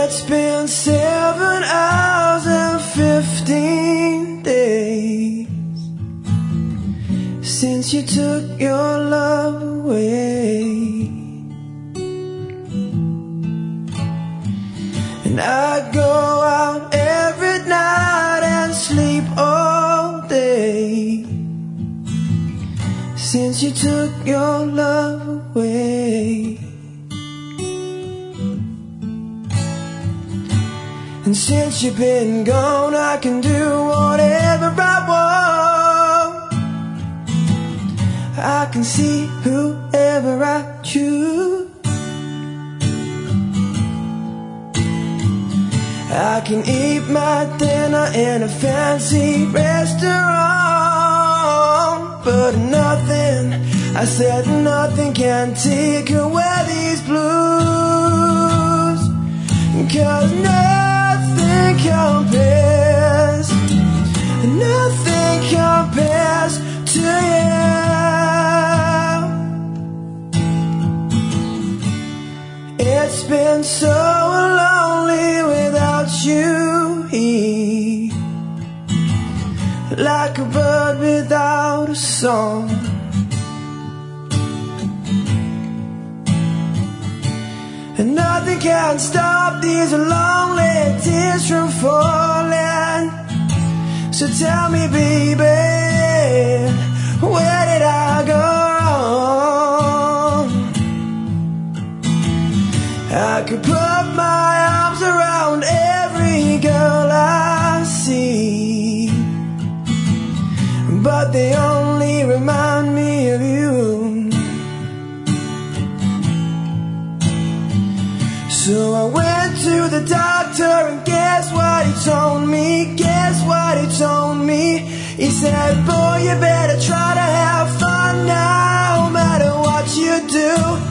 It's been 7 hours and 15 days since you took your love away, and I go out every night and sleep all day since you took your love away. And since you've been gone, I can do whatever I want. I can see whoever I choose. I can eat my dinner in a fancy restaurant, but nothing, I said nothing can take away these blues. 'Cause nothing compares, nothing compares to you. It's been so lonely without you here, like a bird without a song. And nothing can stop these lonely tears from falling. So tell me, baby, where did I go wrong? I could put my arms around every girl I see, but they only remind me of you. So I went to the doctor, and guess what he told me? Guess what he told me? He said, boy, you better try to have fun now, no matter what you do.